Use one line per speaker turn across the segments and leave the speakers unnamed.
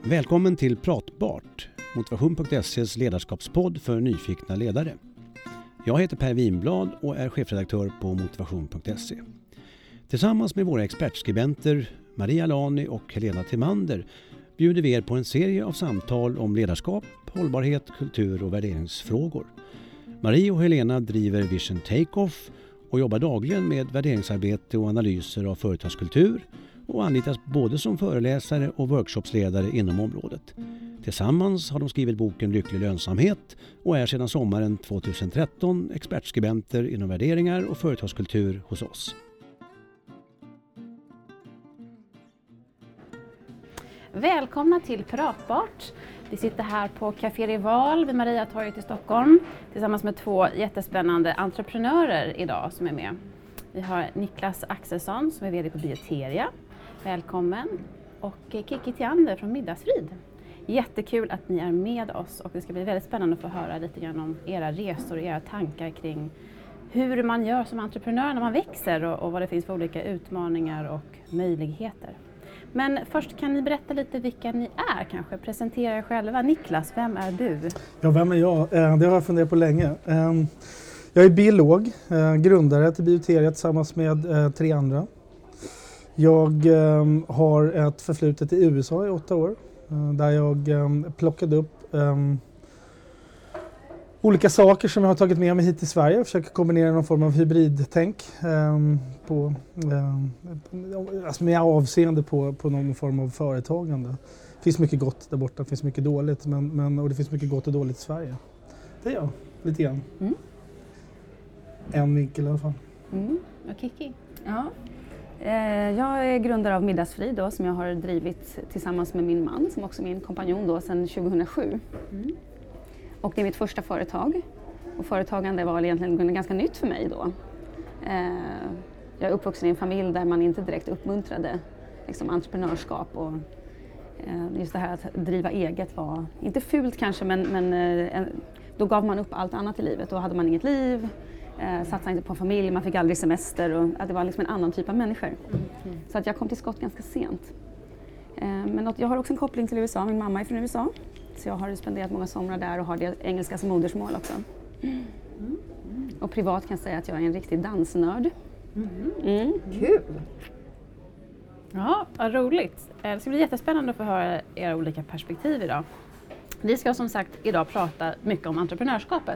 Välkommen till Pratbart, Motivation.se's ledarskapspodd för nyfikna ledare. Jag heter Per Winblad och är chefredaktör på Motivation.se. Tillsammans med våra expertskribenter Maria Lani och Helena Timander bjuder vi er på en serie av samtal om ledarskap, hållbarhet, kultur och värderingsfrågor. Maria och Helena driver Vision Takeoff och jobbar dagligen med värderingsarbete och analyser av företagskultur och anlitas både som föreläsare och workshopsledare inom området. Tillsammans har de skrivit boken Lycklig lönsamhet och är sedan sommaren 2013 expertskribenter inom värderingar och företagskultur hos oss.
Välkomna till Pratbart. Vi sitter här på Café Rival vid Mariatorget i Stockholm tillsammans med två jättespännande entreprenörer idag som är med. Vi har Niklas Axelsson som är vd på Bioteria. Välkommen. Och Kiki Tiander från Middagsfrid. Jättekul att ni är med oss och det ska bli väldigt spännande att få höra lite grann om era resor och era tankar kring hur man gör som entreprenör när man växer och vad det finns för olika utmaningar och möjligheter. Men först kan ni berätta lite vilka ni är kanske. Presentera er själva. Niklas, vem är du?
Ja, vem är jag? Det har jag funderat på länge. Jag är biolog, grundare till Bioteria tillsammans med 3 andra. Jag har ett förflutet i USA i 8 år. Där jag plockade upp olika saker som jag har tagit med mig hit till Sverige. Jag försöker kombinera någon form av hybridtänk alltså med avseende på någon form av företagande. Det finns mycket gott där borta, det finns mycket dåligt och det finns mycket gott och dåligt i Sverige. Det är jag, lite grann. Mm. En vinkel i alla fall.
Och Kiki?
Ja. Jag är grundare av Middagsfrid då, som jag har drivit tillsammans med min man som också är min kompanjon då sedan 2007. Och det är mitt första företag. Och företagande var egentligen ganska nytt för mig då. Jag är uppvuxen i en familj där man inte direkt uppmuntrade liksom, entreprenörskap. Och just det här att driva eget var inte fult kanske, men då gav man upp allt annat i livet. Då hade man inget liv, satsade inte på familj, man fick aldrig semester. Och att det var liksom en annan typ av människor. Så att jag kom till skott ganska sent. Men jag har också en koppling till USA, min mamma är från USA. Så jag har spenderat många somrar där och har det engelska som modersmål också. Och privat kan jag säga att jag är en riktig dansnörd.
Kul! Ja, vad roligt. Det ska bli jättespännande att få höra era olika perspektiv idag. Vi ska som sagt idag prata mycket om entreprenörskapet.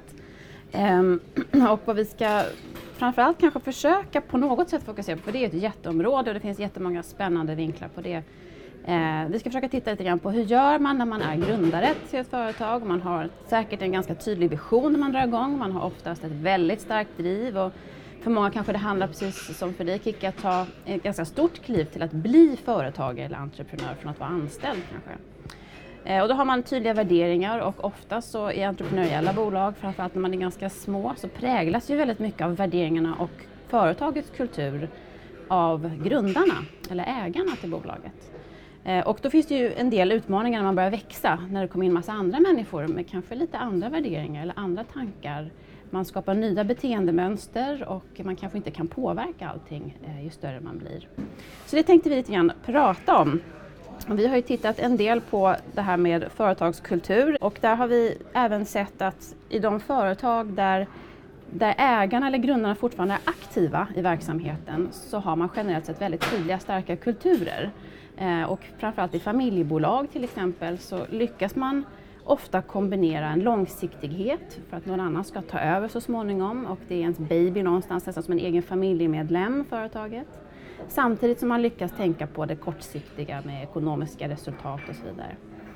Och vad vi ska framförallt kanske försöka på något sätt fokusera på, för det är ett jätteområde och det finns jättemånga spännande vinklar på det. Vi ska försöka titta lite grann på hur gör man när man är grundare till ett företag. Man har säkert en ganska tydlig vision när man drar igång. Man har oftast ett väldigt starkt driv och för många kanske det handlar precis som för dig Kiki att ta ett ganska stort kliv till att bli företagare eller entreprenör från att vara anställd kanske. Och då har man tydliga värderingar och ofta så i entreprenöriella bolag, framförallt när man är ganska små, så präglas ju väldigt mycket av värderingarna och företagets kultur av grundarna eller ägarna till bolaget. Och då finns det ju en del utmaningar när man börjar växa, när det kommer in massa andra människor med kanske lite andra värderingar eller andra tankar. Man skapar nya beteendemönster och man kanske inte kan påverka allting ju större man blir. Så det tänkte vi lite grann prata om. Vi har ju tittat en del på det här med företagskultur och där har vi även sett att i de företag där ägarna eller grundarna fortfarande är aktiva i verksamheten så har man generellt sett väldigt tydliga starka kulturer. Och framförallt i familjebolag till exempel så lyckas man ofta kombinera en långsiktighet för att någon annan ska ta över så småningom och det är ens baby någonstans, nästan som en egen familjemedlem företaget. Samtidigt som man lyckas tänka på det kortsiktiga med ekonomiska resultat och så vidare.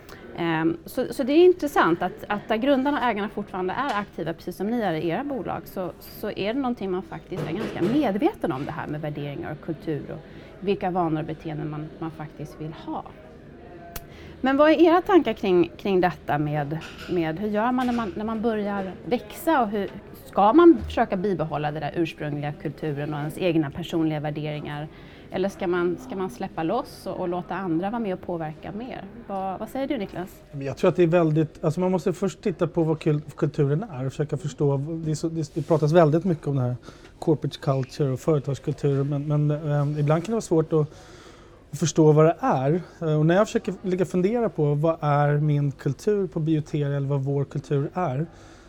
Så det är intressant att där grundarna och ägarna fortfarande är aktiva precis som ni är i era bolag så är det någonting man faktiskt är ganska medveten om det här med värderingar och kultur och vilka vanor och beteenden man faktiskt vill ha. Men vad är era tankar kring detta med hur gör man när man börjar växa och hur ska man försöka bibehålla den där ursprungliga kulturen och ens egna personliga värderingar? Eller ska man släppa loss och låta andra vara med och påverka mer? Vad säger du Niklas?
Jag tror att det är väldigt, alltså man måste först titta på vad kulturen är och försöka förstå. Det pratas väldigt mycket om det här corporate culture och företagskultur men ibland kan det vara svårt att förstå vad det är. Och när jag försöker fundera på vad är min kultur på Bioteria eller vad vår kultur är,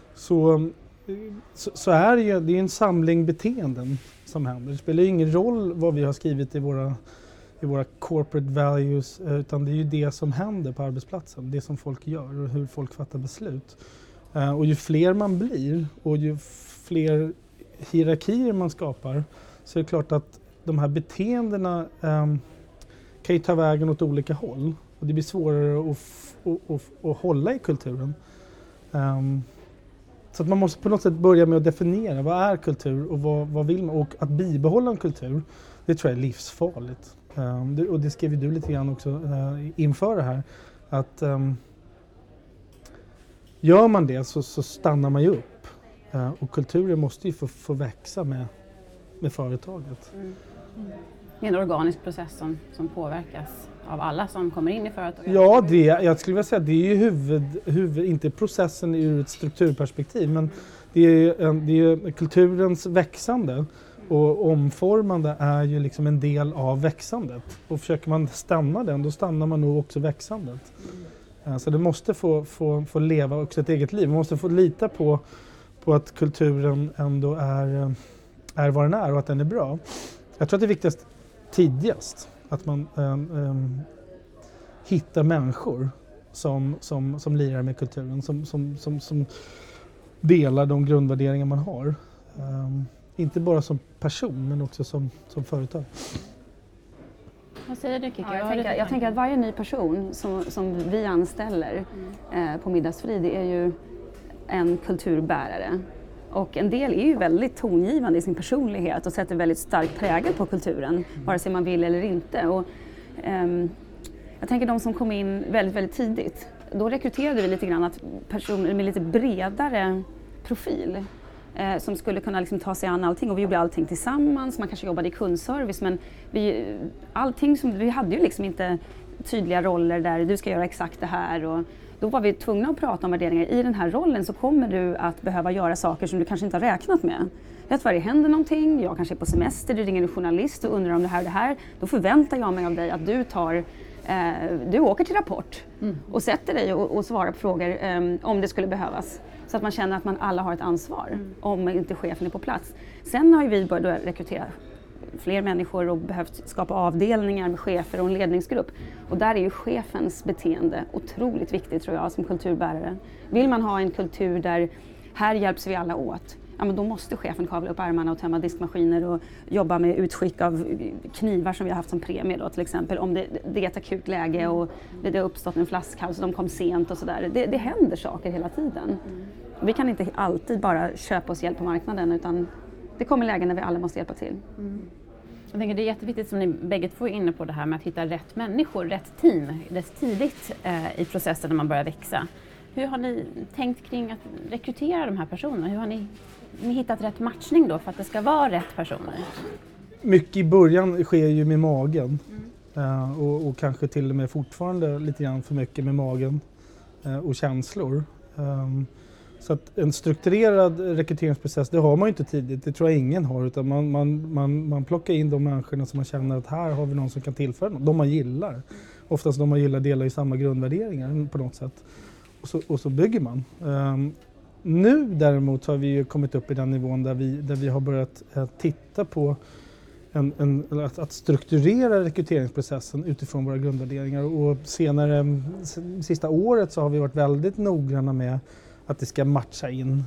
så är det är en samling beteenden som händer. Det spelar ingen roll vad vi har skrivit i våra corporate values, utan det är ju det som händer på arbetsplatsen, det som folk gör och hur folk fattar beslut. Och ju fler man blir och ju fler hierarkier man skapar, så är det klart att de här beteendena kan ju ta vägen åt olika håll. Och det blir svårare att hålla i kulturen. Så att man måste på något sätt börja med att definiera vad är kultur och vad vill man. Och att bibehålla en kultur, det tror jag är livsfarligt. Och det skrev du lite grann också inför det här. Att gör man det så stannar man ju upp. Och kulturen måste ju få växa med företaget.
Det är en organisk process som påverkas av alla som kommer in i företaget.
Ja, jag skulle vilja säga att det är ju inte processen ur ett strukturperspektiv, men det är kulturens växande och omformande är ju liksom en del av växandet. Och försöker man stanna den, då stannar man nog också växandet. Så det måste få leva också ett eget liv. Man måste få lita på att kulturen ändå är vad den är och att den är bra. Jag tror att det är viktigast tidigast att man hittar människor som lirar med kulturen, som delar de grundvärderingar man har. Inte bara som person men också som företag.
Vad säger du, Kiki?
Jag tänker att varje ny person som vi anställer på Middagsfrid, det är ju en kulturbärare. Och en del är ju väldigt tongivande i sin personlighet och sätter väldigt stark prägel på kulturen, vare sig man vill eller inte. Och, jag tänker de som kom in väldigt, väldigt tidigt, då rekryterade vi lite grann att personer med lite bredare profil som skulle kunna liksom ta sig an allting, och vi gjorde allting tillsammans. Man kanske jobbade i kundservice, men vi hade ju liksom inte tydliga roller där du ska göra exakt det här, och då var vi tvungna att prata om värderingar. I den här rollen så kommer du att behöva göra saker som du kanske inte har räknat med. Rätt vad det händer någonting, jag kanske är på semester, du ringer en journalist och undrar om det här och det här. Då förväntar jag mig av dig att du åker till Rapport och sätter dig och svarar på frågor om det skulle behövas. Så att man känner att man alla har ett ansvar om inte chefen är på plats. Sen har ju vi börjat rekrytera fler människor och behövt skapa avdelningar med chefer och en ledningsgrupp. Och där är ju chefens beteende otroligt viktigt, tror jag, som kulturbärare. Vill man ha en kultur där här hjälps vi alla åt, ja, men då måste chefen kavla upp armarna och tömma diskmaskiner och jobba med utskick av knivar som vi har haft som premie då, till exempel. Om det är ett akut läge och det har uppstått en flaskhals och de kom sent och sådär. Det händer saker hela tiden. Vi kan inte alltid bara köpa oss hjälp på marknaden, utan det kommer lägen när vi alla måste hjälpa till.
Jag tänker det är jätteviktigt, som ni bägge två är inne på, det här med att hitta rätt människor, rätt team, rätt tidigt i processen när man börjar växa. Hur har ni tänkt kring att rekrytera de här personerna? Hur har ni hittat rätt matchning då för att det ska vara rätt personer?
Mycket i början sker ju med magen och kanske till och med fortfarande lite grann för mycket med magen och känslor. Så att en strukturerad rekryteringsprocess, det har man ju inte tidigt, det tror jag ingen har, utan man plockar in de människorna som man känner att här har vi någon som kan tillföra något, de man gillar. Oftast de man gillar delar ju samma grundvärderingar på något sätt. Och så bygger man. Nu däremot har vi ju kommit upp i den nivån där vi har börjat titta på att strukturera rekryteringsprocessen utifrån våra grundvärderingar. Och sista året så har vi varit väldigt noggranna med att det ska matcha in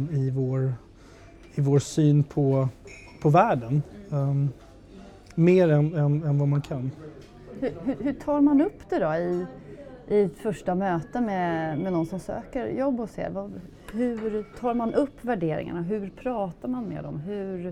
i vår syn på världen. Mer än vad man kan.
Hur tar man upp det då i ett första möte med någon som söker jobb hos er? Hur tar man upp värderingarna? Hur pratar man med dem?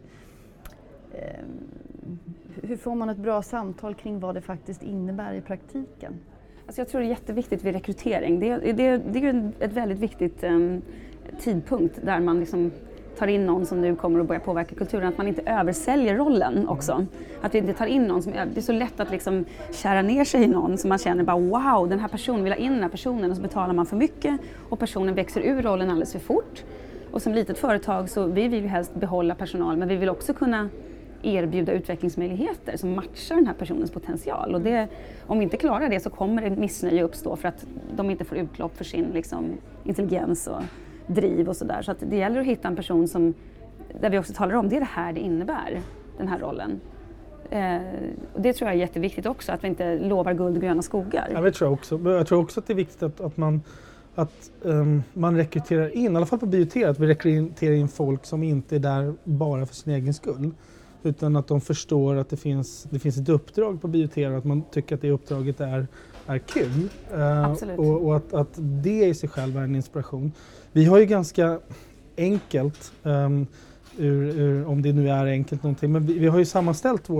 Hur får man ett bra samtal kring vad det faktiskt innebär i praktiken?
Alltså jag tror det är jätteviktigt vid rekrytering. Det är ett väldigt viktigt tidpunkt där man liksom tar in någon som nu kommer att börja påverka kulturen. Att man inte översäljer rollen också. Att vi inte tar in någon det är så lätt att liksom kära ner sig i någon som man känner bara wow, den här personen vill ha in den här personen, och så betalar man för mycket och personen växer ur rollen alldeles för fort. Och som litet företag så vi vill helst behålla personal, men vi vill också kunna erbjuda utvecklingsmöjligheter som matchar den här personens potential. Och om vi inte klarar det så kommer det missnöje uppstå för att de inte får utlopp för sin liksom, intelligens och driv och sådär. Så att det gäller att hitta en person som, där vi också talar om, det är det här det innebär, den här rollen. Och det tror jag är jätteviktigt också, att vi inte lovar guld och gröna skogar.
Ja, jag tror också att det är viktigt att man rekryterar in, i alla fall på Biotea, att vi rekryterar in folk som inte är där bara för sin egen skull. Utan att de förstår att det finns ett uppdrag på Biotea och att man tycker att det uppdraget är kul. Och att det i sig själv är en inspiration. Vi har ju ganska enkelt, om det nu är enkelt någonting, men vi har ju sammanställt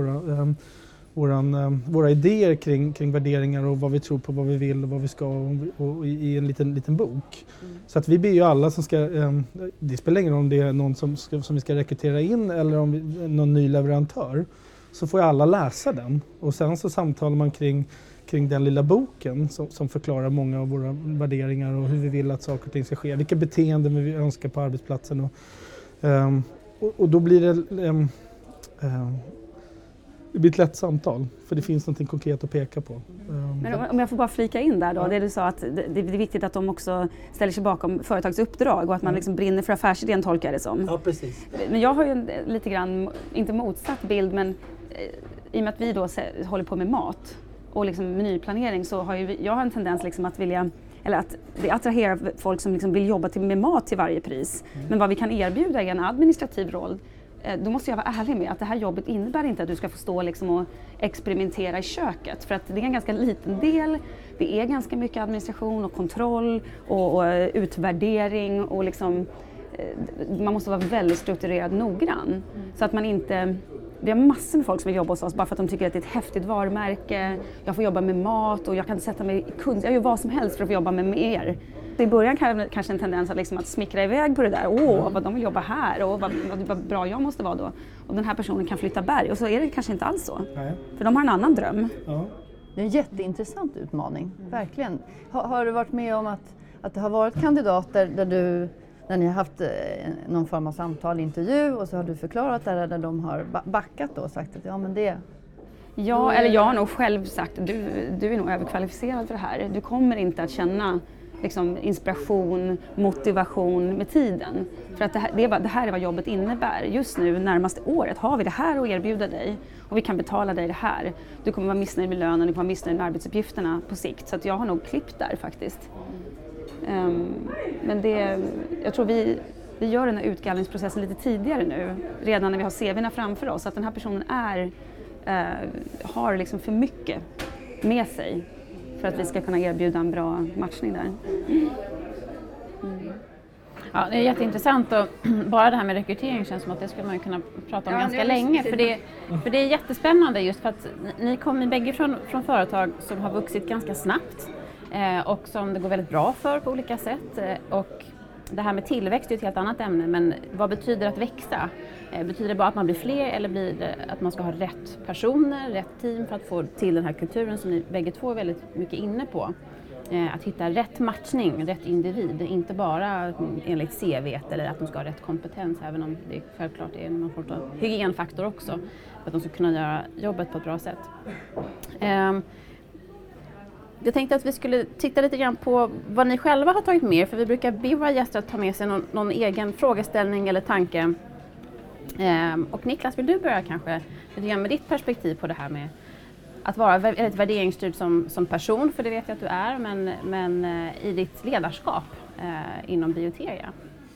våra idéer kring värderingar och vad vi tror på, vad vi vill och vad vi ska och i en liten bok. Så att vi ber ju alla som ska, det spelar ingen roll om det är någon som vi ska rekrytera in eller om någon ny leverantör, så får ju alla läsa den. Och sen så samtalar man kring den lilla boken som förklarar många av våra värderingar och hur vi vill att saker och ting ska ske, vilka beteenden vi önskar på arbetsplatsen. Och då blir det blir ett lätt samtal, för det finns något konkret att peka på.
Men om jag får bara flika in där då, det du sa att det är viktigt att de också ställer sig bakom företagets uppdrag och att man liksom brinner för affärsidén, tolkar det som.
Ja, precis.
Men jag har ju lite grann, inte motsatt bild, men i och med att vi då håller på med mat och liksom menyplanering, så har jag en tendens liksom att vilja, eller att det attraherar folk som liksom vill jobba med mat till varje pris. Men vad vi kan erbjuda är en administrativ roll. Då måste jag vara ärlig med att det här jobbet innebär inte att du ska få stå liksom och experimentera i köket. För att det är en ganska liten del. Det är ganska mycket administration och kontroll och utvärdering. Och liksom, man måste vara väldigt strukturerad och noggrann. Så att man inte... Vi har massor med folk som vill jobba hos oss bara för att de tycker att det är ett häftigt varumärke. Jag får jobba med mat och jag kan sätta mig i kunskap. Jag gör vad som helst för att få jobba med er. I början kanske en tendens att smickra iväg på det där. Vad de vill jobba här och vad bra jag måste vara då. Och den här personen kan flytta berg. Och så är det kanske inte alls så. Nej. För de har en annan dröm.
Ja. Det är en jätteintressant utmaning, verkligen. Har du varit med om att det har varit kandidater när ni har haft någon form av samtal, intervju, och så har du förklarat det där de har backat då och sagt att ja men det...
Ja, eller jag har nog själv sagt du är nog överkvalificerad för det här. Du kommer inte att känna liksom, inspiration, motivation med tiden. För att det här är vad jobbet innebär. Just nu, närmaste året, har vi det här att erbjuda dig. Och vi kan betala dig det här. Du kommer vara missnöjd med lönen, du kommer vara missnöjd med arbetsuppgifterna på sikt. Så att jag har nog klippt där faktiskt. Men jag tror vi gör den här utgallringsprocessen lite tidigare nu. Redan när vi har CV:na framför oss. Att den här personen har liksom för mycket med sig. För att vi ska kunna erbjuda en bra matchning där.
Ja, det är jätteintressant och bara det här med rekrytering känns som att det skulle man kunna prata om ganska länge. För det är jättespännande just för att ni kommer bägge från företag som har vuxit ganska snabbt och som det går väldigt bra för på olika sätt. Och det här med tillväxt är ett helt annat ämne, men vad betyder att växa? Betyder det bara att man blir fler eller blir det att man ska ha rätt personer, rätt team för att få till den här kulturen som ni bägge två är väldigt mycket inne på? Att hitta rätt matchning, rätt individ, inte bara enligt CV eller att de ska ha rätt kompetens, även om det självklart är någon form av hygienfaktor också för att de ska kunna göra jobbet på ett bra sätt. Jag tänkte att vi skulle titta lite grann på vad ni själva har tagit med, för vi brukar be våra gäster att ta med sig någon egen frågeställning eller tanke. Och Niklas, vill du börja kanske lite grann med ditt perspektiv på det här med att vara väldigt värderingsstyrd som person, för det vet jag att du är, men i ditt ledarskap inom Biotea?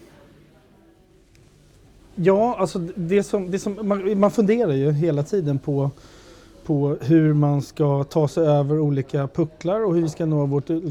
Ja, alltså man funderar ju hela tiden på hur man ska ta sig över olika pucklar och hur vi ska nå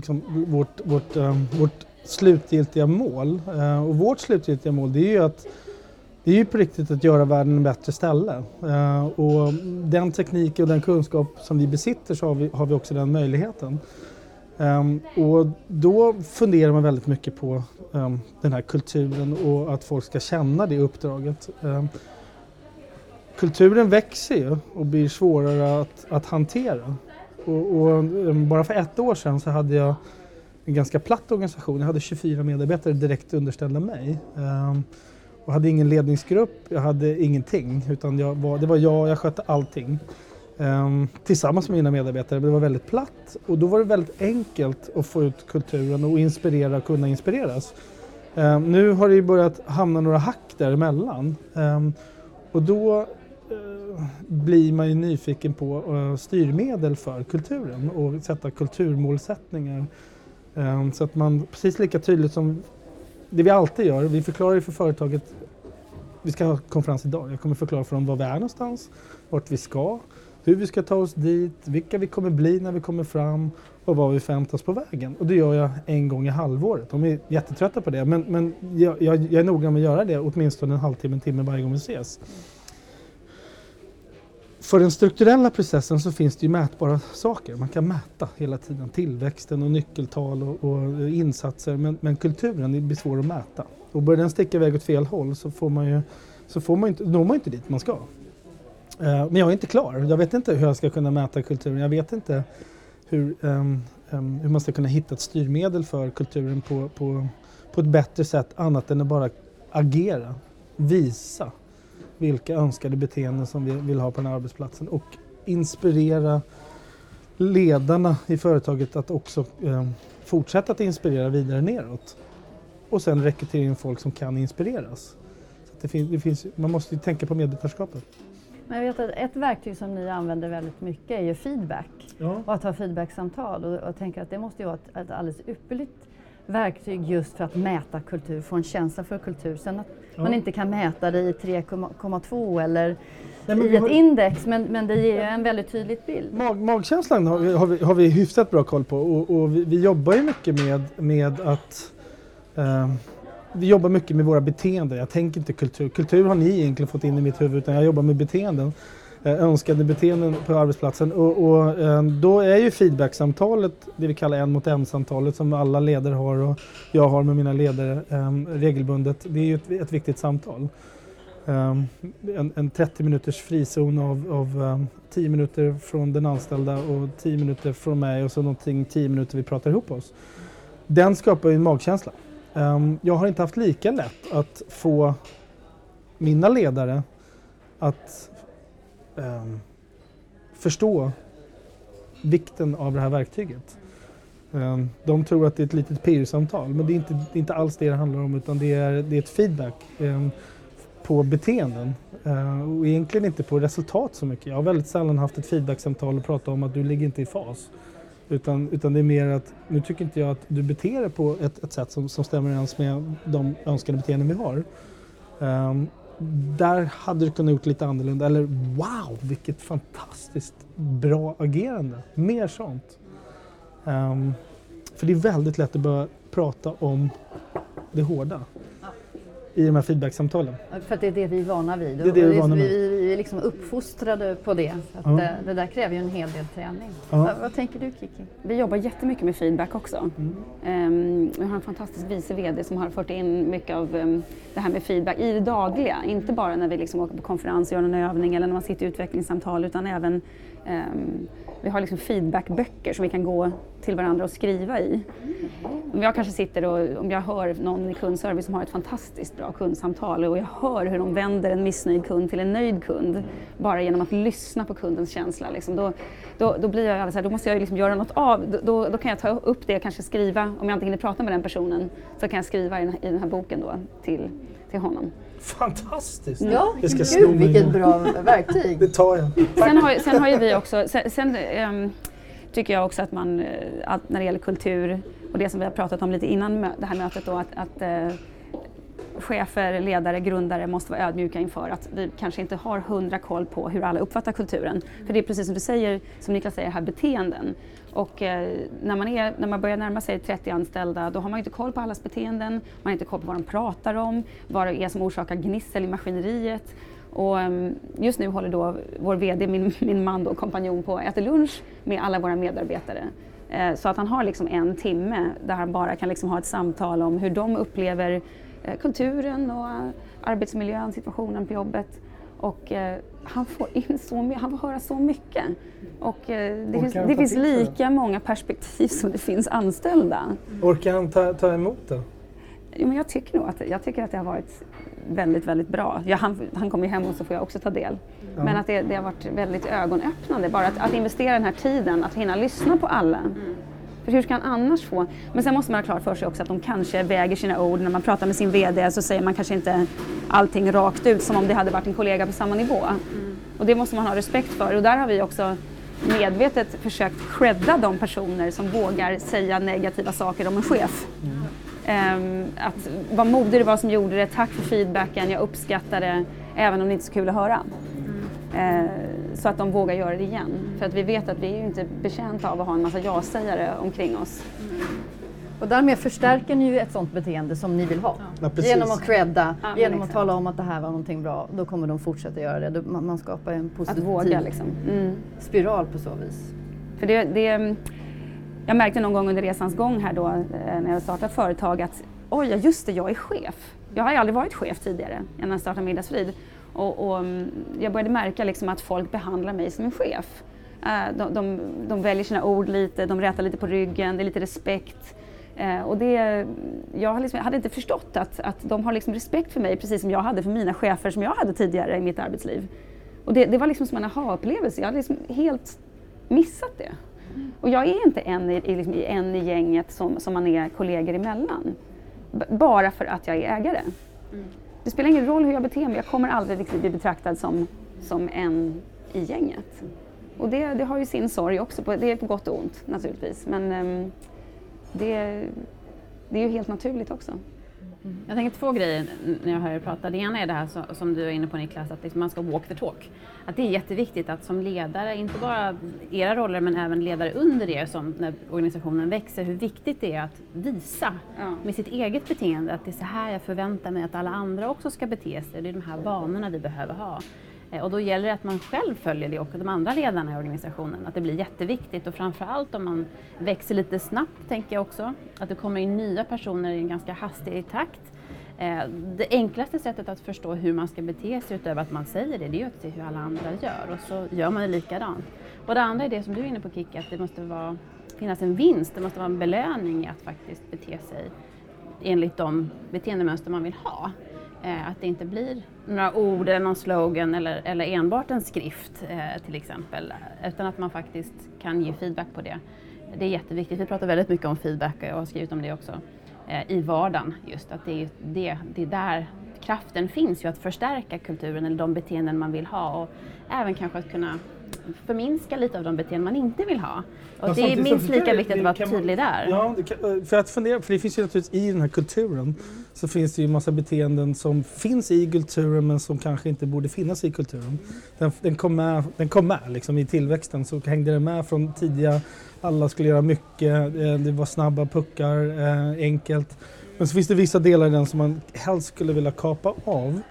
vårt slutgiltiga mål. Och vårt slutgiltiga mål, det är ju på riktigt att göra världen en bättre ställe. Och den teknik och den kunskap som vi besitter, så har vi också den möjligheten. Och då funderar man väldigt mycket på den här kulturen och att folk ska känna det uppdraget. Kulturen växer ju och blir svårare att hantera. Och bara för 1 år sedan så hade jag en ganska platt organisation. Jag hade 24 medarbetare direkt underställda mig. och hade ingen ledningsgrupp, jag hade ingenting. Utan jag skötte allting. Tillsammans med mina medarbetare. Det var väldigt platt och då var det väldigt enkelt att få ut kulturen och inspirera och kunna inspireras. Nu har det ju börjat hamna några hack däremellan. Och då blir man ju nyfiken på styrmedel för kulturen och sätta kulturmålsättningar. Så att man precis lika tydligt som det vi alltid gör, vi förklarar ju för företaget, vi ska ha konferens idag, jag kommer förklara för dem var vi är någonstans, vart vi ska, hur vi ska ta oss dit, vilka vi kommer bli när vi kommer fram och vad vi förväntar oss på vägen. Och det gör jag en gång i halvåret. De är jättetrötta på det, men jag är noga med att göra det åtminstone en halvtimme, en timme varje gång vi ses. För den strukturella processen så finns det ju mätbara saker. Man kan mäta hela tiden tillväxten och nyckeltal och insatser. Men kulturen blir svår att mäta. Och börjar den sticka iväg åt fel håll så når man inte dit man ska. Men jag är inte klar. Jag vet inte hur jag ska kunna mäta kulturen. Jag vet inte hur man ska kunna hitta ett styrmedel för kulturen på ett bättre sätt annat än att bara agera, visa vilka önskade beteenden som vi vill ha på den här arbetsplatsen och inspirera ledarna i företaget att också fortsätta att inspirera vidare neråt. Och sen rekrytera in folk som kan inspireras. Så att man måste ju tänka på medarbetarskapet.
Men jag vet att ett verktyg som ni använder väldigt mycket är ju feedback.
Ja.
Och att ha feedbacksamtal. Och jag tänker att det måste ju vara ett alldeles ypperligt verktyg just för att mäta kultur, få en känsla för kultur. Sen att man inte kan mäta det i 3,2 eller i ett index, men det ger en väldigt tydlig bild.
Magkänslan har vi hyfsat bra koll på och vi jobbar ju mycket med att vi jobbar mycket med våra beteenden. Jag tänker inte kultur. Kultur har ni egentligen fått in i mitt huvud, utan jag jobbar med beteenden. Önskade beteenden på arbetsplatsen. Och då är ju feedbacksamtalet, det vi kallar 1-mot-1-samtalet som alla ledare har och jag har med mina ledare regelbundet. Det är ju ett viktigt samtal. En 30 minuters frizon av 10 minuter från den anställda och 10 minuter från mig och så någonting 10 minuter vi pratar ihop oss. Den skapar ju en magkänsla. Jag har inte haft lika lätt att få mina ledare att förstå vikten av det här verktyget. De tror att det är ett litet PR-samtal, men det är inte alls det handlar om, utan det är ett feedback på beteenden och egentligen inte på resultat så mycket. Jag har väldigt sällan haft ett feedbacksamtal och pratat om att du ligger inte i fas. Utan det är mer att nu tycker inte jag att du beter dig på ett sätt som stämmer överens med de önskade beteenden vi har. Där hade du kunnat gjort lite annorlunda. Eller wow, vilket fantastiskt bra agerande. Mer sånt. För det är väldigt lätt att börja prata om det hårda i de här feedbacksamtalen.
För att det är det vi är vana vid.
Det är det vi är vana vid.
Vi är liksom uppfostrade på det. Så att det där kräver ju en hel del träning. Vad tänker du, Kiki?
Vi jobbar jättemycket med feedback också. Vi har en fantastisk vice vd som har fört in mycket av det här med feedback i det dagliga. Inte bara när vi liksom åker på konferens och gör en övning eller när man sitter i utvecklingssamtal, utan även vi har liksom feedbackböcker som vi kan gå till varandra och skriva i. Om jag kanske sitter och om jag hör någon i kundservice som har ett fantastiskt bra kundsamtal och jag hör hur de vänder en missnöjd kund till en nöjd kund bara genom att lyssna på kundens känsla. Liksom, då blir jag alldeles så här, då måste jag liksom göra något av. Då kan jag ta upp det och kanske skriva, om jag inte hinner prata med den personen, så kan jag skriva i den här boken då till honom.
Fantastiskt!
Ja, gud vilket bra verktyg!
Det tar jag.
Sen har ju vi också, tycker jag också att man, när det gäller kultur och det som vi har pratat om lite innan det här mötet då, att chefer, ledare, grundare måste vara ödmjuka inför att vi kanske inte har 100 koll på hur alla uppfattar kulturen. För det är precis som du säger, som Niklas säger, här beteenden. Och när man börjar närma sig 30 anställda, då har man inte koll på allas beteenden, man har inte koll på vad de pratar om, vad det är som orsakar gnissel i maskineriet. Och just nu håller då vår vd, min man och kompanjon, på att äta lunch med alla våra medarbetare. Så att han har liksom en timme där han bara kan liksom ha ett samtal om hur de upplever kulturen och arbetsmiljön, situationen på jobbet. Och han får han får höra så mycket. Och det finns lika många perspektiv som det finns anställda.
Orkar han ta emot det?
Jo, men jag tycker att det har varit väldigt, väldigt bra. Han kommer ju hem och så får jag också ta del.
Ja.
Men att det har varit väldigt ögonöppnande. Bara att investera den här tiden, att hinna lyssna på alla. För hur ska han annars få? Men sen måste man ha klart för sig också att de kanske väger sina ord. När man pratar med sin VD så säger man kanske inte allting rakt ut som om det hade varit en kollega på samma nivå. Och det måste man ha respekt för. Och där har vi också medvetet försökt credda de personer som vågar säga negativa saker om en chef. Att vad modig det var som gjorde det, tack för feedbacken, jag uppskattar det, även om det inte är så kul att höra. Så att de vågar göra det igen. För att vi vet att vi är ju inte betjänta av att ha en massa ja-sägare omkring oss.
Och därmed förstärker ni ju ett sånt beteende som ni vill ha.
Ja,
genom att credda, genom
exakt.
att tala om att det här var någonting bra. Då kommer de fortsätta göra det. Man skapar en positiv
Att våga liksom.
spiral på så vis.
För jag märkte någon gång under resans gång här då när jag startade företag att oj, just det, jag är chef. Jag har aldrig varit chef tidigare innan jag startade Middagsfrid. Och jag började märka liksom att folk behandlar mig som en chef. De väljer sina ord lite, de rätar lite på ryggen, det är lite respekt. Och jag hade inte förstått att de har liksom respekt för mig precis som jag hade för mina chefer som jag hade tidigare i mitt arbetsliv. Och det var liksom som en aha-upplevelse, jag hade liksom helt missat det. Och jag är inte en i gänget som man är kollegor emellan. Bara för att jag är ägare. Det spelar ingen roll hur jag beter mig, jag kommer aldrig riktigt bli betraktad som en i gänget. Och det har ju sin sorg också, det är på gott och ont naturligtvis. Men det är ju helt naturligt också.
Jag tänker 2 grejer när jag hör er prata. Det ena är det här som du är inne på, Niklas, att man ska walk the talk. Att det är jätteviktigt att som ledare, inte bara era roller men även ledare under er som när organisationen växer, hur viktigt det är att visa med sitt eget beteende att det är så här jag förväntar mig att alla andra också ska bete sig. Det är de här vanorna vi behöver ha. Och då gäller det att man själv följer det och de andra ledarna i organisationen. Att det blir jätteviktigt och framförallt om man växer lite snabbt, tänker jag också. Att det kommer in nya personer i en ganska hastig takt. Det enklaste sättet att förstå hur man ska bete sig utöver att man säger det är ju att se hur alla andra gör. Och så gör man det likadant. Och det andra är det som du är inne på, Kiki, att det måste finnas en vinst. Det måste vara en belöning att faktiskt bete sig enligt de beteendemönster man vill ha. Att det inte blir några ord eller någon slogan eller enbart en skrift till exempel. Utan att man faktiskt kan ge feedback på det. Det är jätteviktigt. Vi pratar väldigt mycket om feedback och jag har skrivit om det också. I vardagen just. Att det är där kraften finns ju att förstärka kulturen eller de beteenden man vill ha. Och även kanske att kunna förminska lite av de beteenden man inte vill ha. Och det är minst lika viktigt att vara tydlig där.
Ja, för det finns ju naturligtvis i den här kulturen så finns det ju massa beteenden som finns i kulturen men som kanske inte borde finnas i kulturen. Den kom med liksom i tillväxten, så hängde den med från tidiga, alla skulle göra mycket, det var snabba puckar, enkelt. Men så finns det vissa delar i den som man helst skulle vilja kapa av.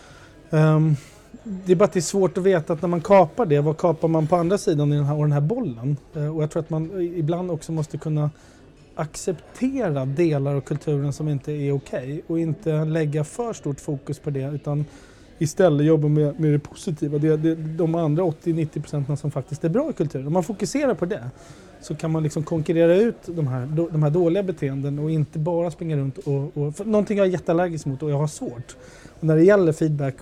Det är bara att det är svårt att veta att när man kapar det, vad kapar man på andra sidan i den här bollen? Och jag tror att man ibland också måste kunna acceptera delar av kulturen som inte är okej. Och inte lägga för stort fokus på det, utan istället jobba med det positiva. Det är de andra 80-90% som faktiskt är bra i kulturen. Om man fokuserar på det så kan man liksom konkurrera ut de här dåliga beteenden och inte bara springa runt och för någonting jag är jätteallergisk mot och jag har svårt. Och när det gäller feedback,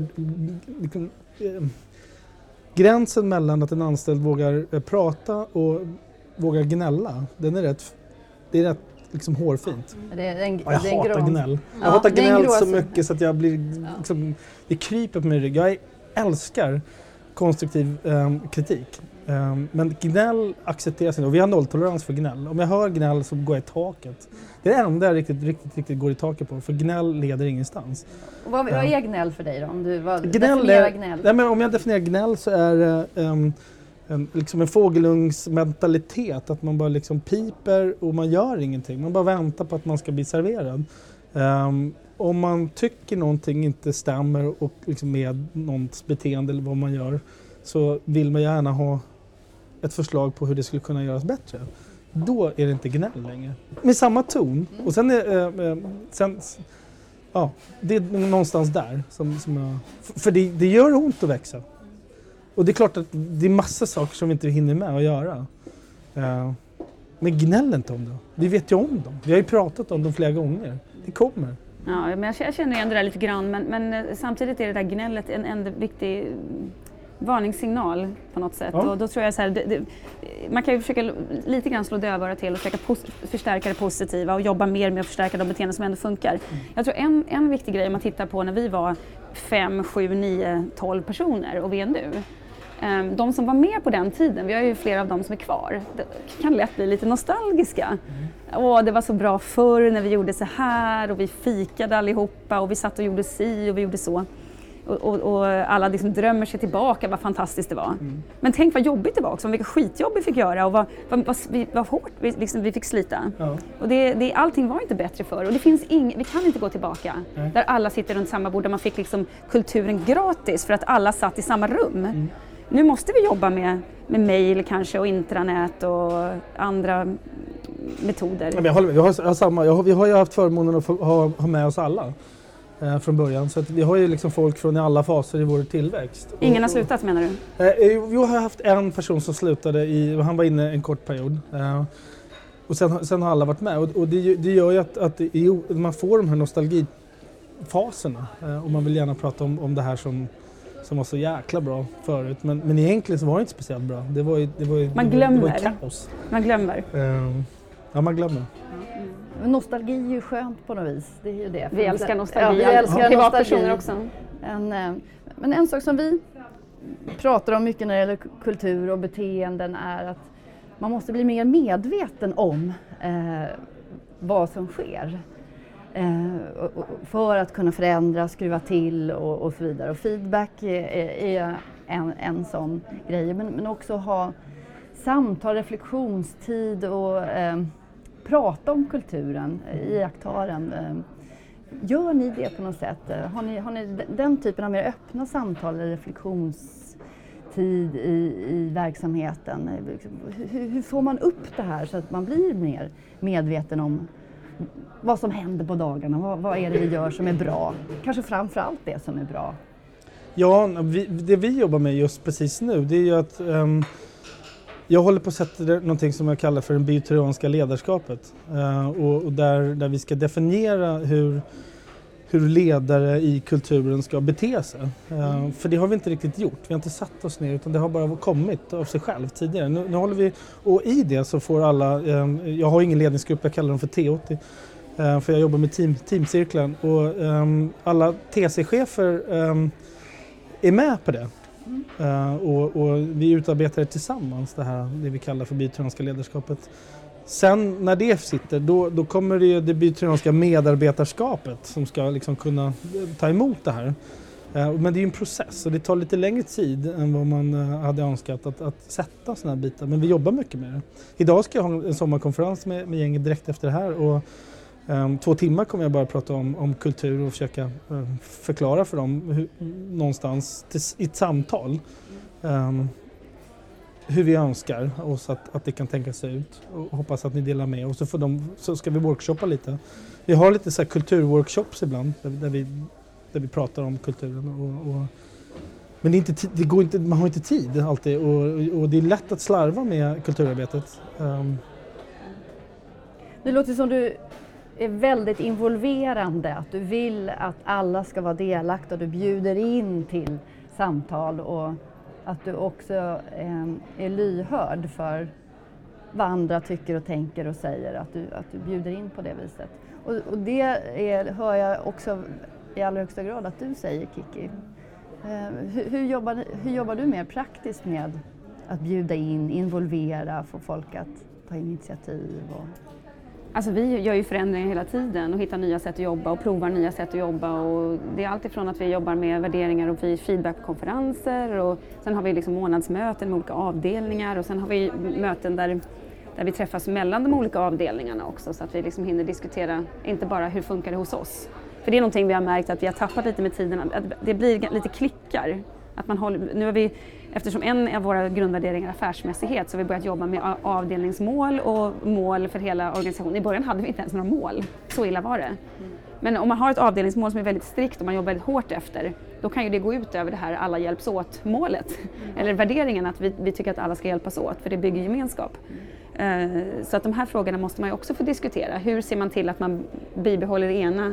gränsen mellan att en anställd vågar prata och vågar gnälla, det är rätt liksom hårfint. Jag hatar gnäll. Jag hatar gnäll så mycket så att jag blir liksom, det kryper på min rygg. Jag älskar konstruktiv kritik. Men gnäll accepteras inte och vi har nolltolerans för gnäll. Om jag hör gnäll så går jag i taket. Det är det enda jag riktigt går i taket på, för gnäll leder ingenstans.
Och vad är gnäll för dig då? Om du
definierar gnäll? Nej, men om jag definierar gnäll så är det liksom en fågelungsmentalitet, att man bara liksom piper och man gör ingenting. Man bara väntar på att man ska bli serverad. Om man tycker någonting inte stämmer och liksom med någons beteende eller vad man gör, så vill man gärna ha ett förslag på hur det skulle kunna göras bättre. Då är det inte gnäll längre. Med samma ton. Och sen det är någonstans där som jag, för det gör ont att växa. Och det är klart att det är massa saker som vi inte hinner med att göra. Men gnäll inte om det. Vi vet ju om dem. Vi har ju pratat om dem flera gånger. Det kommer.
Ja, men jag känner igen det där lite grann, men samtidigt är det där gnället en viktig varningssignal på något sätt.
Ja.
Och då tror jag så här, man kan ju försöka lite grann slå dövörat till och försöka förstärka det positiva och jobba mer med att förstärka de beteenden som ändå funkar. Jag tror en viktig grej man tittar på när vi var 5, 7, 9, 12 personer och vi är nu. De som var med på den tiden, vi har ju flera av dem som är kvar, det kan lätt bli lite nostalgiska. Det var så bra förr när vi gjorde så här och vi fikade allihopa och vi satt och gjorde si och vi gjorde så. Och alla liksom drömmer sig tillbaka, vad fantastiskt det var. Men tänk vad jobbigt det var också, vilka skitjobb vi fick göra och vad hårt vi fick slita. Ja. Och allting var inte bättre förr och det finns vi kan inte gå tillbaka. Nej. Där alla sitter runt samma bord, där man fick liksom kulturen gratis för att alla satt i samma rum. Nu måste vi jobba med mejl kanske och intranät och andra metoder. Ja, men
vi har ju haft förmånen att ha med oss alla från början. Så att vi har ju liksom folk från i alla faser i vår tillväxt.
Ingen har slutat menar du?
Vi har haft en person som slutade, han var inne en kort period. Och sen har alla varit med. Och det gör ju att man får de här nostalgifaserna. Och man vill gärna prata om det här som var så jäkla bra förut. Men egentligen så var det inte speciellt bra. Det var kaos.
Man glömmer.
Ja, man glömmer.
Men nostalgi är ju skönt på något vis. Det är ju det.
Vi älskar nostalgi.
Ja, vi älskar
privatpersoner också.
Men en sak som vi pratar om mycket när det gäller kultur och beteenden är att man måste bli mer medveten om vad som sker. För att kunna förändra, skruva till och så vidare. Och feedback är en sån grej. Men också ha samtal, reflektionstid och prata om kulturen, iaktta den. Gör ni det på något sätt? Har ni den typen av mer öppna samtal eller reflektionstid i verksamheten? Hur får man upp det här så att man blir mer medveten om vad som händer på dagarna? Vad är det vi gör som är bra? Kanske framförallt det som är bra.
Ja, det vi jobbar med just precis nu, det är ju att jag håller på att sätta någonting som jag kallar för det bioterianska ledarskapet. Och där vi ska definiera hur ledare i kulturen ska bete sig. För det har vi inte riktigt gjort. Vi har inte satt oss ner, utan det har bara kommit av sig själv tidigare. Nu håller vi, och i det så får alla, jag har ingen ledningsgrupp, jag kallar dem för T80. För jag jobbar med teamcirkeln. Och alla TC-chefer är med på det. Och vi utarbetar det tillsammans, det vi kallar för bioterianska ledarskapet. Sen när det sitter, då kommer det bioterianska medarbetarskapet som ska liksom kunna ta emot det här. Men det är ju en process och det tar lite längre tid än vad man hade önskat att sätta såna här bitar. Men vi jobbar mycket med det. Idag ska jag ha en sommarkonferens med gänget direkt efter det här. Och 2 timmar kommer jag bara prata om kultur och försöka förklara för dem någonstans i ett samtal hur vi önskar oss att det kan tänka sig ut, och hoppas att ni delar med. Och så ska vi workshoppa lite. Vi har lite så här kulturworkshops ibland där vi pratar om kulturen. Men det går inte, man har inte tid alltid, och det är lätt att slarva med kulturarbetet.
Det låter som du är väldigt involverande, att du vill att alla ska vara delaktiga, du bjuder in till samtal och att du också är lyhörd för vad andra tycker och tänker och säger, att du bjuder in på det viset. Och det hör jag också i allra högsta grad att du säger, Kiki. Hur jobbar du mer praktiskt med att bjuda in, involvera, få folk att ta initiativ?
Alltså vi gör ju förändringar hela tiden och hittar nya sätt att jobba och provar nya sätt att jobba. Och det är allt ifrån att vi jobbar med värderingar och feedbackkonferenser, och sen har vi liksom månadsmöten med olika avdelningar, och sen har vi möten där vi träffas mellan de olika avdelningarna också, så att vi liksom hinner diskutera inte bara hur funkar det hos oss. För det är någonting vi har märkt att vi har tappat lite med tiden, att det blir lite klickar. Att nu har vi, eftersom en av våra grundvärderingar är affärsmässighet, så har vi börjat jobba med avdelningsmål och mål för hela organisationen. I början hade vi inte ens några mål, så illa var det. Men om man har ett avdelningsmål som är väldigt strikt och man jobbar väldigt hårt efter, då kan ju det gå ut över det här alla hjälps åt målet. Eller värderingen att vi tycker att alla ska hjälpas åt, för det bygger gemenskap. Så att de här frågorna måste man ju också få diskutera. Hur ser man till att man bibehåller det ena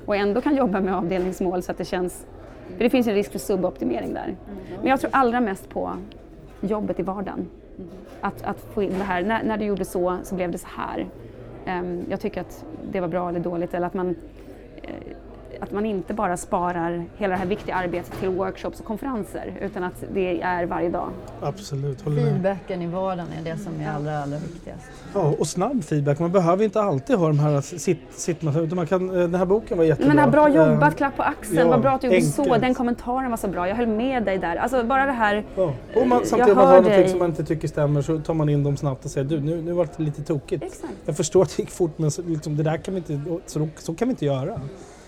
och ändå kan jobba med avdelningsmål så att det känns, för det finns en risk för suboptimering där. Men jag tror allra mest på jobbet i vardagen. Att få in det här, när du gjorde så blev det så här. Jag tycker att det var bra eller dåligt, eller att man inte bara sparar hela det här viktiga arbetet till workshops och konferenser, utan att det är varje dag.
Absolut, håller med.
Feedbacken i vardagen är det som är allra viktigast.
Ja, och snabb feedback. Man behöver inte alltid ha de här den här boken var jättebra.
Men det här bra jobbat, klapp på axeln, vad bra att du gjorde
enkelt.
så, den kommentaren var så bra, jag höll med dig där. Alltså bara det här,
ja. Och samtidigt man har någonting som man inte tycker stämmer, så tar man in dem snabbt och säger nu var det lite tokigt.
Exakt.
Jag förstår att det gick fort, men liksom, det där kan vi inte, så kan vi inte göra.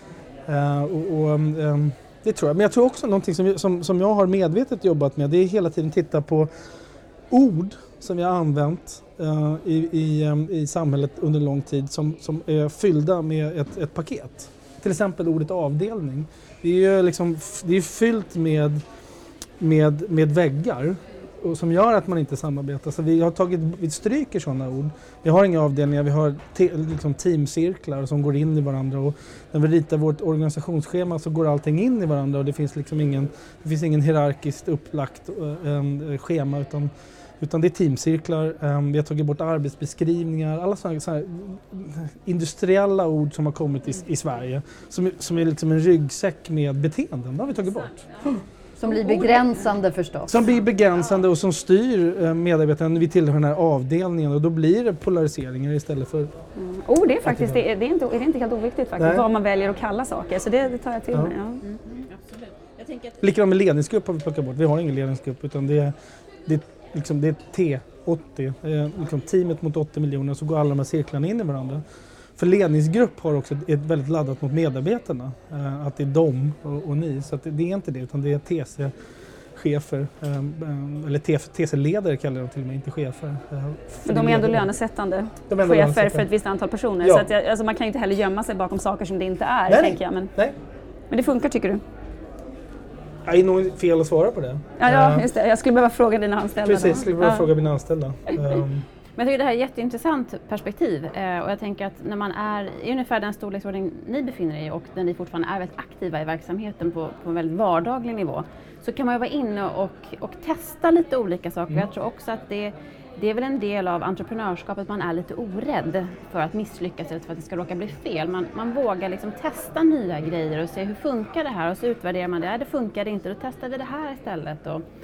Det tror jag. Men jag tror också någonting som jag har medvetet jobbat med, det är hela tiden titta på ord som vi har använt i samhället under lång tid som är fyllda med ett paket. Till exempel ordet avdelning. Det är ju liksom, det är fyllt med väggar och som gör att man inte samarbetar. Så vi stryker sådana ord. Vi har inga avdelningar, vi har liksom teamcirklar som går in i varandra, och när vi ritar vårt organisationsschema så går allting in i varandra, och det finns liksom ingen hierarkiskt upplagt schema, utan det är teamcirklar. Vi har tagit bort arbetsbeskrivningar, alla sådana här industriella ord som har kommit i Sverige som är liksom en ryggsäck med beteenden. Det har vi tagit bort.
Som blir begränsande förstås.
Som blir begränsande och som styr medarbetarna. Vi tillhör den här avdelningen, och då blir det polariseringar istället för...
Det är faktiskt, det är inte helt oviktigt faktiskt, vad man väljer att kalla saker. Så det tar jag till mig. Ja.
Absolut.
Likadant med ledningsgrupp har vi plockat bort. Vi har ingen ledningsgrupp, utan det är T80. Liksom teamet mot 80 miljoner, så går alla de här cirklarna in i varandra. För ledningsgrupp har också ett väldigt laddat mot medarbetarna. Att det är de och ni. Så att det är inte det, utan det är TC-chefer. Eller TC-ledare kallar de till och med, inte chefer.
Men de är ändå lönesättande chefer för ett visst antal personer. Ja. Så att alltså man kan inte heller gömma sig bakom saker som det inte är, tänker jag. Men det funkar, tycker du?
Det är nog fel att svara på det.
Ja, just det. Jag skulle behöva fråga dina anställda.
Precis, jag skulle behöva fråga mina anställda.
Men jag tycker det här är ett jätteintressant perspektiv, och jag tänker att när man är i ungefär den storleksordning ni befinner er i, och där ni fortfarande är väldigt aktiva i verksamheten på en väldigt vardaglig nivå, så kan man ju vara inne och testa lite olika saker. Jag tror också att det är väl en del av entreprenörskapet, man är lite orädd för att misslyckas eller för att det ska råka bli fel. Man vågar liksom testa nya grejer och se hur funkar det här, och så utvärderar man det. Det funkar inte, då testar vi det här istället.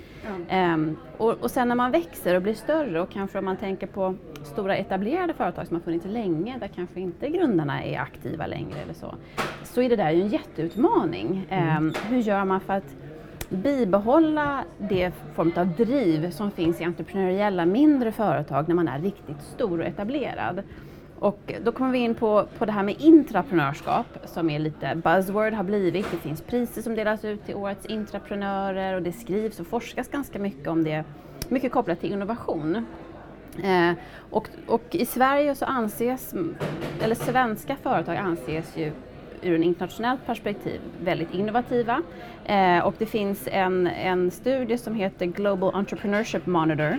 Och sen när man växer och blir större, och kanske om man tänker på stora etablerade företag som har funnits länge, där kanske inte grundarna är aktiva längre eller så är det där ju en jätteutmaning. Hur gör man för att bibehålla det form av driv som finns i entreprenöriella mindre företag när man är riktigt stor och etablerad? Och då kommer vi in på det här med intraprenörskap, som är lite buzzword har blivit. Det finns priser som delas ut till årets intraprenörer, och det skrivs och forskas ganska mycket om det, mycket kopplat till innovation. Och i Sverige så svenska företag anses ju ur en internationellt perspektiv väldigt innovativa. Och det finns en studie som heter Global Entrepreneurship Monitor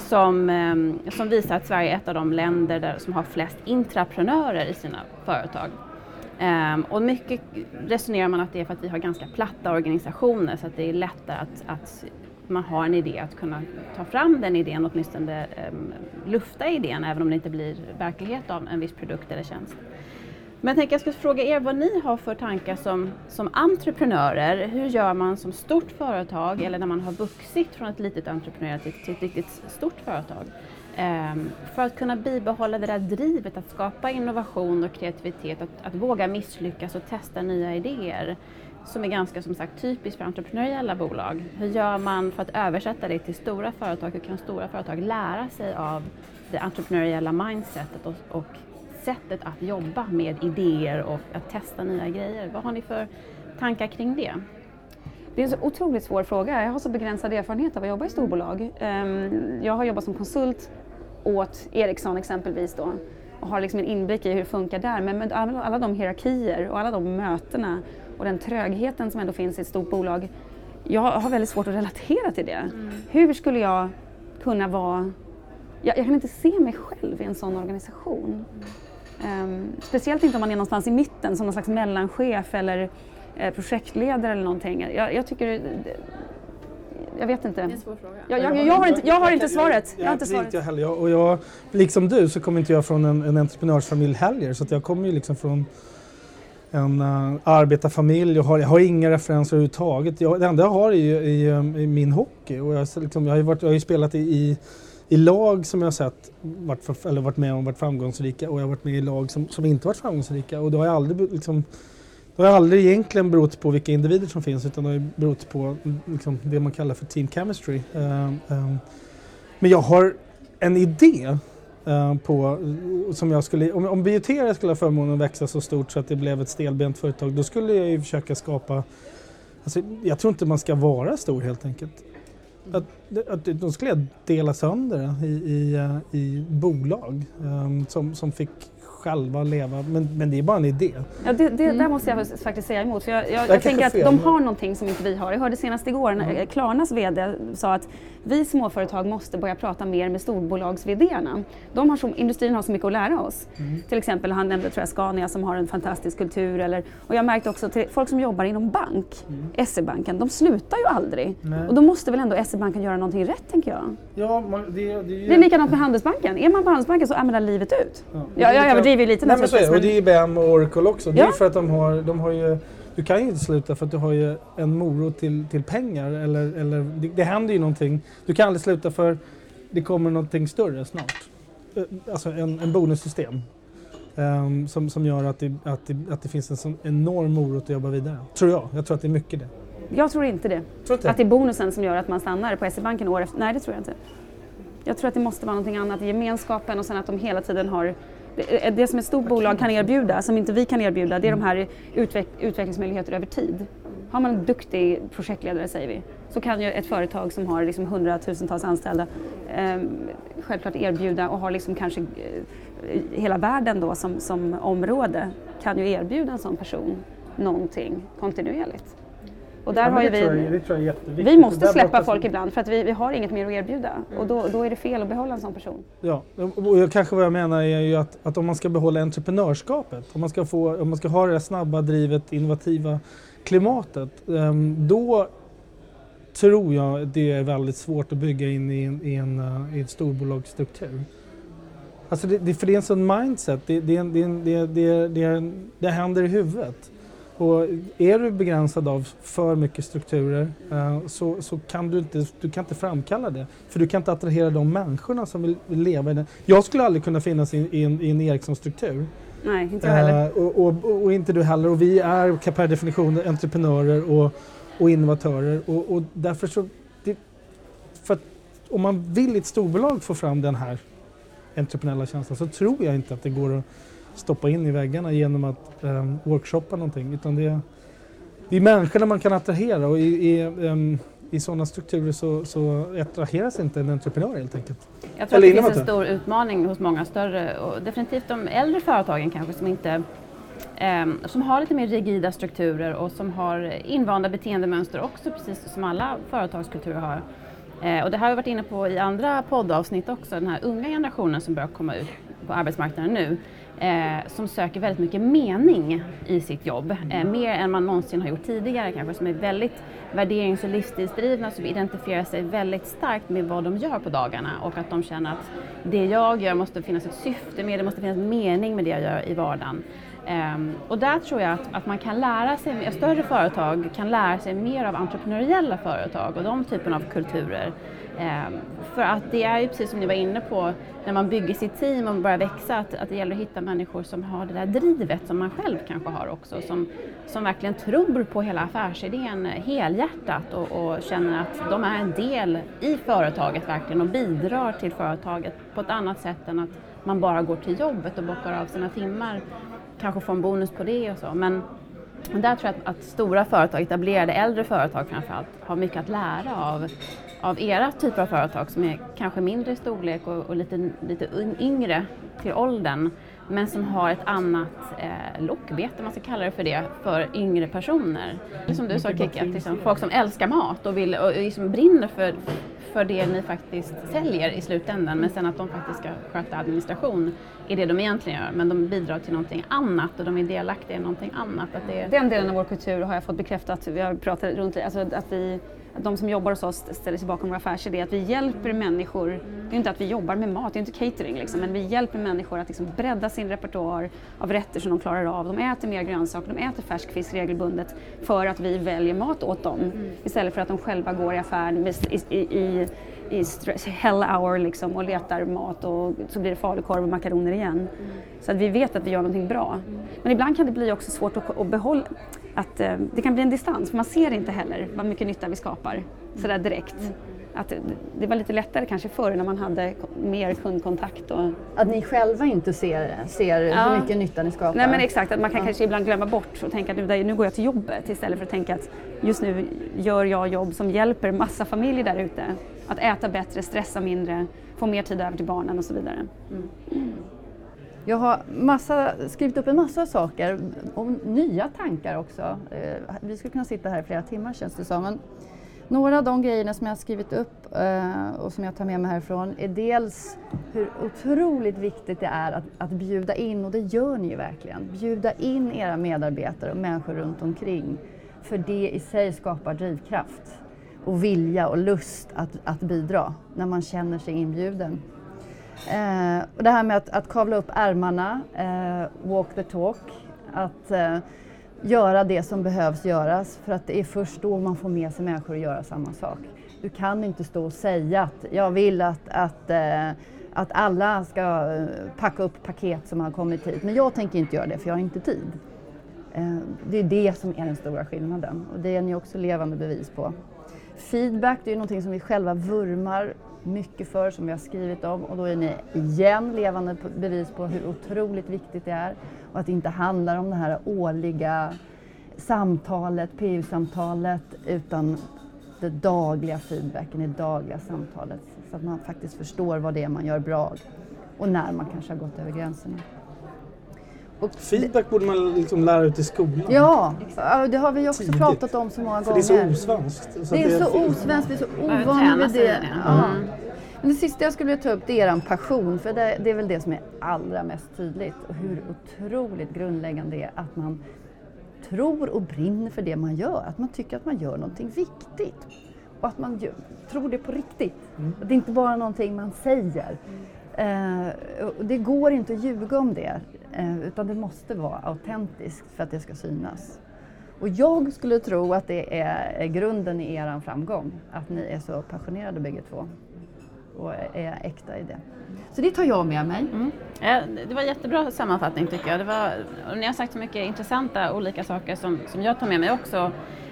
som visar att Sverige är ett av de länder som har flest intraprenörer i sina företag. Och mycket resonerar man att det är för att vi har ganska platta organisationer, så att det är lättare att man har en idé att kunna ta fram den idén, åtminstone lufta idén, även om det inte blir verklighet av en viss produkt eller tjänst. Men jag skulle fråga er vad ni har för tankar som entreprenörer. Hur gör man som stort företag, eller när man har vuxit från ett litet entreprenör till ett riktigt stort företag, för att kunna bibehålla det där drivet att skapa innovation och kreativitet, att våga misslyckas och testa nya idéer, som är ganska, som sagt, typiskt för entreprenöriella bolag. Hur gör man för att översätta det till stora företag? Hur kan stora företag lära sig av det entreprenöriella mindsetet och sättet att jobba med idéer och att testa nya grejer? Vad har ni för tankar kring det?
Det är en så otroligt svår fråga. Jag har så begränsad erfarenhet av att jobba i storbolag. Jag har jobbat som konsult åt Ericsson exempelvis då, och har liksom en inblick i hur det funkar där. Men med alla de hierarkier och alla de mötena och den trögheten som ändå finns i ett stort bolag, jag har väldigt svårt att relatera till det. Hur skulle jag kunna vara... Jag kan inte se mig själv i en sån organisation. Speciellt inte om man är någonstans i mitten som någon slags mellanchef eller projektledare eller någonting. Jag tycker... Jag vet inte.
Det är en svår fråga.
Jag har inte svaret. Jag har inte svaret.
Inte jag heller. Och jag, liksom du, så kommer inte jag från en entreprenörsfamilj heller. Så att jag kommer ju liksom från en arbetarfamilj. Jag har inga referenser överhuvudtaget. Det enda jag har är i min hockey. Och jag har ju spelat i lag som jag har sett varit med om varit framgångsrika. Och jag har varit med i lag som inte varit framgångsrika. Och då har jag aldrig liksom... Det har aldrig egentligen berott på vilka individer som finns, utan det har berott på liksom, det man kallar för team chemistry. Men jag har en idé på, som jag skulle, om Bioteria skulle ha förmånen att växa så stort så att det blev ett stelbent företag, då skulle jag ju försöka skapa, alltså, jag tror inte man ska vara stor helt enkelt. Då skulle jag dela sönder i bolag som fick själva leva, men det är bara en idé.
Ja, där måste jag faktiskt säga emot. För jag tänker att de har någonting som inte vi har. Jag hörde senast igår när Klarnas vd sa att vi småföretag måste börja prata mer med storbolags-vd:arna. Industrin har så mycket att lära oss. Till exempel, han nämnde, tror jag, Scania som har en fantastisk kultur. Och jag märkte också till folk som jobbar inom bank, SE-banken, de slutar ju aldrig. Nej. Och då måste väl ändå SE-banken göra någonting rätt, tänker jag. Ja, det är likadant med Handelsbanken. Är man på Handelsbanken så är man livet ut. Ja. Jag överdriver ju lite.
Nej, men så är det. Och det är IBM och Oracle också. Ja. Det är för att de har ju... Du kan ju inte sluta för att du har ju en morot till pengar. Eller det händer ju någonting. Du kan aldrig sluta för det kommer någonting större snart. Alltså en bonussystem. Som gör att det finns en sån enorm morot att jobba vidare. Tror jag. Jag tror att det är mycket det.
Jag tror inte det. Att det är bonusen som gör att man stannar på SE-banken år efter. Nej, det tror jag inte. Jag tror att det måste vara någonting annat i gemenskapen och sen att de hela tiden har... Det som ett stort bolag kan erbjuda, som inte vi kan erbjuda, det är de här utvecklingsmöjligheter över tid. Har man en duktig projektledare, säger vi, så kan ju ett företag som har liksom 100,000-tals anställda självklart erbjuda och har liksom kanske hela världen då som område kan ju erbjuda en sån person någonting kontinuerligt. Och där har ju vi måste släppa folk ibland för att vi har inget mer att erbjuda. Och då är det fel att behålla en sån person.
Ja, och kanske vad jag menar är ju att om man ska behålla entreprenörskapet, om man ska ha det snabba, drivet, innovativa klimatet, då tror jag det är väldigt svårt att bygga in i en storbolagsstruktur. Alltså för det är en sån mindset, det händer i huvudet. Och är du begränsad av för mycket strukturer så kan du inte framkalla det. För du kan inte attrahera de människorna som vill leva i den. Jag skulle aldrig kunna finnas i en Ericsson-struktur.
Nej, inte jag heller.
Och inte du heller. Och vi är per definition entreprenörer och innovatörer. Och därför så... För att om man vill i ett storbolag få fram den här entreprenöriella känslan så tror jag inte att det går att stoppa in i väggarna genom att workshoppa någonting, utan det är människorna man kan attrahera, och i sådana strukturer så attraheras inte en entreprenör helt enkelt.
Jag tror att det finns en stor utmaning hos många större och definitivt de äldre företagen kanske som inte som har lite mer rigida strukturer och som har invanda beteendemönster också, precis som alla företagskulturer har. Och det har vi varit inne på i andra poddavsnitt också, den här unga generationen som börjar komma ut på arbetsmarknaden nu. Som söker väldigt mycket mening i sitt jobb. Mer än man någonsin har gjort tidigare kanske, som är väldigt värderings- och livsstilsdrivna, som identifierar sig väldigt starkt med vad de gör på dagarna och att de känner att det jag gör måste finnas ett syfte med, det måste finnas mening med det jag gör i vardagen. Och där tror jag att man kan lära sig, större företag kan lära sig mer av entreprenöriella företag och de typen av kulturer. För att det är ju precis som ni var inne på, när man bygger sitt team och börjar växa, att det gäller att hitta människor som har det där drivet som man själv kanske har också, som verkligen tror på hela affärsidén helhjärtat och känner att de är en del i företaget verkligen och bidrar till företaget på ett annat sätt än att man bara går till jobbet och bockar av sina timmar, kanske får en bonus på det och så. Men där tror jag att stora företag, etablerade äldre företag framförallt, har mycket att lära av era typer av företag som är kanske mindre i storlek och lite yngre till åldern, men som har ett annat lockbete, man ska kalla det för det, för yngre personer. Som du sa, Kicka, liksom, folk som älskar mat och liksom brinner för det ni faktiskt säljer i slutändan, men sen att de faktiskt ska sköta administration är det de egentligen gör, men de bidrar till någonting annat och de är delaktiga i någonting annat. Att det...
Den delen av vår kultur har jag fått bekräftat, vi har pratat runt det, alltså att de som jobbar hos oss ställer sig bakom vår affärsidé, att vi hjälper människor, det är inte att vi jobbar med mat, det är inte catering liksom, men vi hjälper människor att liksom bredda sin repertoar av rätter som de klarar av. De äter mer grönsaker, de äter färsk fisk regelbundet för att vi väljer mat åt dem, istället för att de själva går i affären i hell hour liksom, och letar mat och så blir det falukorv och makaroner igen. Så att vi vet att vi gör någonting bra. Men ibland kan det bli också svårt att behålla, att det kan bli en distans, för man ser inte heller vad mycket nytta vi skapar sådär direkt. Att det var lite lättare kanske förr när man hade mer kundkontakt. Och...
Att ni själva inte ser hur mycket nytta ni skapar.
Nej men exakt, att man kan kanske ibland glömma bort och tänka att nu går jag till jobbet istället för att tänka att just nu gör jag jobb som hjälper massa familjer där ute. Att äta bättre, stressa mindre, få mer tid över till barnen och så vidare.
Jag har skrivit upp en massa saker och nya tankar också. Vi skulle kunna sitta här i flera timmar känns det som. Men några av de grejerna som jag har skrivit upp och som jag tar med mig härifrån är dels hur otroligt viktigt det är att bjuda in, och det gör ni ju verkligen. Bjuda in era medarbetare och människor runt omkring. För det i sig skapar drivkraft och vilja och lust att bidra när man känner sig inbjuden. Och det här med att kavla upp ärmarna, walk the talk, att göra det som behövs göras, för att det är först då man får med sig människor att göra samma sak. Du kan inte stå och säga att jag vill att alla ska packa upp paket som har kommit hit, men jag tänker inte göra det för jag har inte tid. Det är det som är den stora skillnaden, och det är ni också levande bevis på. Feedback, det är någonting som vi själva vurmar mycket för, som vi har skrivit om, och då är ni igen levande bevis på hur otroligt viktigt det är, och att det inte handlar om det här årliga samtalet, PU-samtalet, utan det dagliga feedbacken, det dagliga samtalet, så att man faktiskt förstår vad det är man gör bra och när man kanske har gått över gränserna.
Och feedback borde man liksom lära ut i skolan.
Ja, det har vi också pratat om så många gånger.
För det är så osvenskt.
Det är så osvenskt, det är så ovanligt med det. Ja. Men det sista jag skulle vilja ta upp, det är er passion, för det är väl det som är allra mest tydligt. Och hur otroligt grundläggande det är att man tror och brinner för det man gör. Att man tycker att man gör någonting viktigt. Och att man tror det på riktigt. Att det är inte bara någonting man säger. Det går inte att ljuga om det. Utan det måste vara autentiskt för att det ska synas. Och jag skulle tro att det är grunden i er framgång. Att ni är så passionerade bägge två. Och är äkta i det. Så det tar jag med mig.
Det var jättebra sammanfattning tycker jag. Och ni har sagt så mycket intressanta olika saker som jag tar med mig också.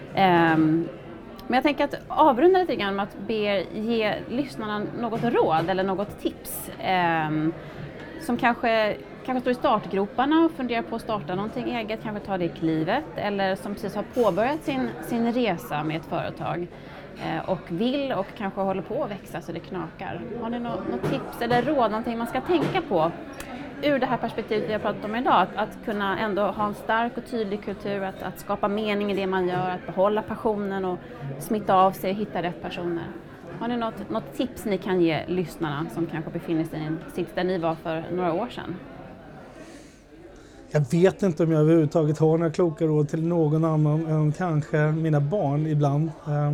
Men jag tänker att avrunda lite grann med att ge lyssnarna något råd eller något tips. Som kanske står i startgroparna och funderar på att starta någonting eget, kanske ta det klivet. Eller som precis har påbörjat sin resa med ett företag. Och vill och kanske håller på att växa så det knakar. Har ni något tips eller råd, någonting man ska tänka på ur det här perspektivet vi har pratat om idag? Att kunna ändå ha en stark och tydlig kultur, att skapa mening i det man gör, att behålla passionen och smitta av sig och hitta rätt personer. Har ni något tips ni kan ge lyssnarna som kanske befinner sig i en sits där ni var för några år sedan?
Jag vet inte om jag överhuvudtaget har några kloka råd till någon annan än kanske mina barn ibland.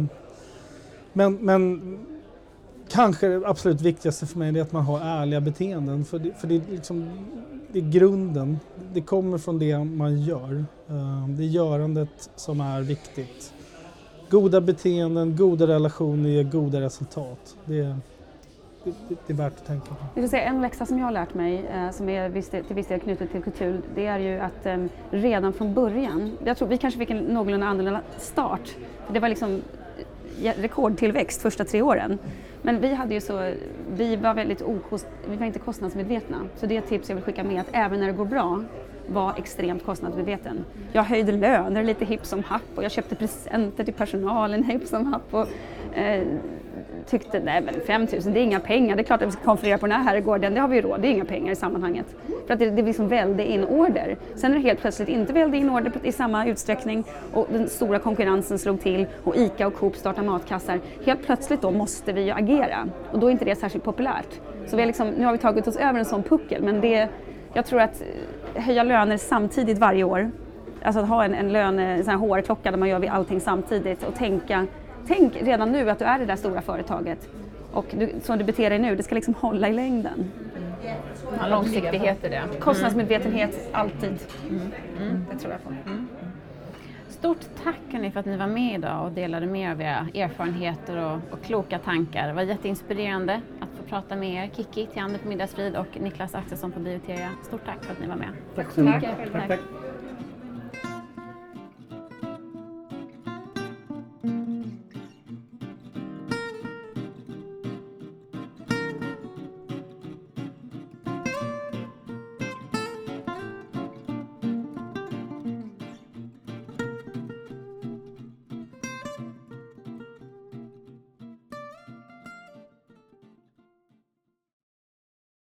Men kanske det absolut viktigaste för mig är att man har ärliga beteenden. För det är liksom, det är grunden. Det kommer från det man gör. Det är görandet som är viktigt. Goda beteenden, goda relationer ger goda resultat. Det är värt att tänka på.
Jag vill säga, en läxa som jag har lärt mig, som är till viss del knutet till kultur, det är ju att redan från början, jag tror vi kanske fick en någorlunda annorlunda start. Det var liksom rekordtillväxt första 3 åren. Men vi var inte kostnadsmedvetna. Så det är ett tips jag vill skicka med, att även när det går bra, var extremt kostnadsmedveten. Jag höjde löner lite hipp som happ och jag köpte presenter till personalen hipp som happ. Och, tyckte, nej men 5 000 det är inga pengar, det är klart att vi ska konferera på den här herrgården, det har vi ju råd, det är inga pengar i sammanhanget. För att det liksom välde in order. Sen är det helt plötsligt inte välde in order i samma utsträckning och den stora konkurrensen slog till och ICA och Coop startar matkassar. Helt plötsligt då måste vi ju agera och då är inte det särskilt populärt. Så vi är liksom, nu har vi tagit oss över en sån puckel, men jag tror att höja löner samtidigt varje år, alltså att ha en sån här HR-klocka där man gör allting samtidigt och tänk redan nu att du är det där stora företaget och som du beter dig nu, det ska liksom hålla i längden.
Ja, långsiktighet är det.
Kostnadsmedvetenhet, alltid. Det tror jag på.
Stort tack hörni för att ni var med idag och delade med er av era erfarenheter och kloka tankar. Det var jätteinspirerande att få prata med er. Kiki, Tiander på Middagsfrid och Niklas Axelsson på Bioteria. Stort tack för att ni var med.
Tack så mycket. Tack.